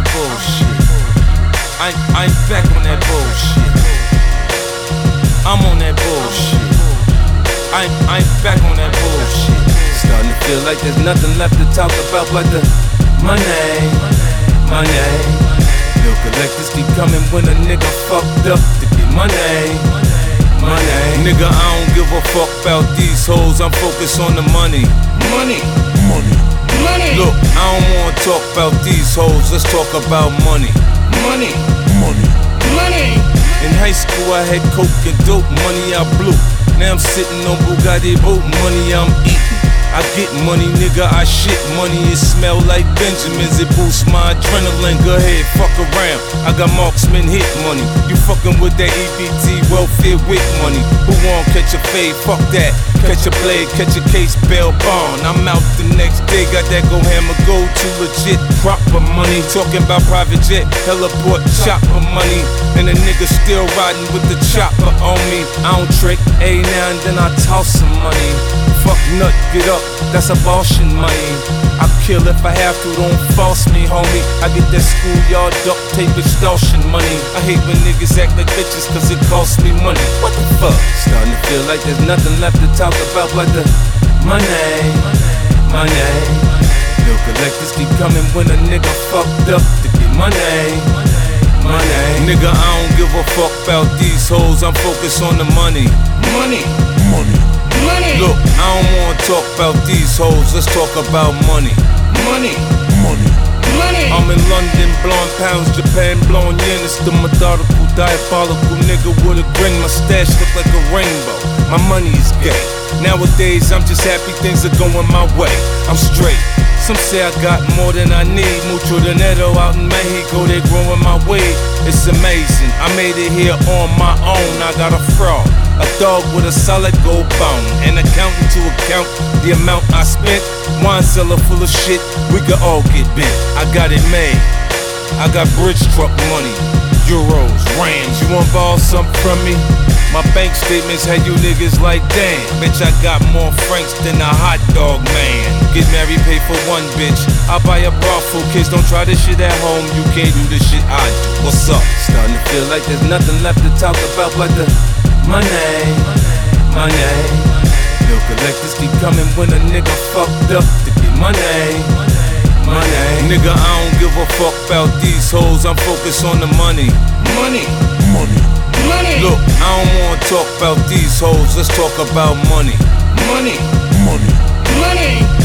bullshit. I ain't back on that bullshit. I'm on that bullshit. I ain't back on that bullshit. Starting to feel like there's nothing left to talk about but the money. Bill collectors keep coming when a nigga fucked up to get money. Nigga, I don't give a fuck about these hoes, I'm focused on the money. Look, I don't wanna talk about these hoes, let's talk about money. In high school I had coke and dope, money I blew. Now I'm sitting on Bugatti boat, money I'm eating. I get money, nigga, I shit money. It smell like Benjamins, it boosts my adrenaline. Go ahead, fuck around, I got marksman hit money. You fucking with that EBT welfare with money. Who won't catch a fade, fuck that. Catch a blade, catch a case, bail bond. I'm out the next day, got that go hammer, go to legit proper money. Talking about private jet, heliport, chopper money. And a nigga still riding with the chopper on me. I don't trick, now and then I toss some money. Fuck nut, get up, that's abortion money. I'll kill if I have to, don't false me, homie. I get that schoolyard duct tape extortion money. I hate when niggas act like bitches cause it costs me money. What the fuck? Starting to feel like there's nothing left to talk about but the money. Bill collectors keep coming when a nigga fucked up to get money. Nigga, I don't give a fuck about these hoes, I'm focused on the money. Look, I don't wanna talk about these hoes, let's talk about money. I'm in London, blowing pounds, Japan, blowing yen. It's the methodical, diabolical nigga with a grin. My stash look like a rainbow, my money is gay. Nowadays, I'm just happy things are going my way. I'm straight. Some say I got more than I need. Mucho dinero out in Mexico, they growing my weed. It's amazing, I made it here on my own. I got a fraud, a dog with a solid gold bone. An accountant to account the amount I spent. Wine cellar full of shit, we could all get bent. I got it made, I got bridge truck money, euros, rands. You want borrow something from me? My bank statements had you niggas like, damn, bitch, I got more francs than a hot dog man. Get married, pay for one bitch, I buy a brothel. Kids, don't try this shit at home, you can't do this shit I do. What's up? Starting to feel like there's nothing left to talk about but the money. Bill collectors keep coming when a nigga fucked up to get money. Nigga, I don't give a fuck about these hoes, I'm focused on the money. Look, I don't wanna talk about these hoes, let's talk about money.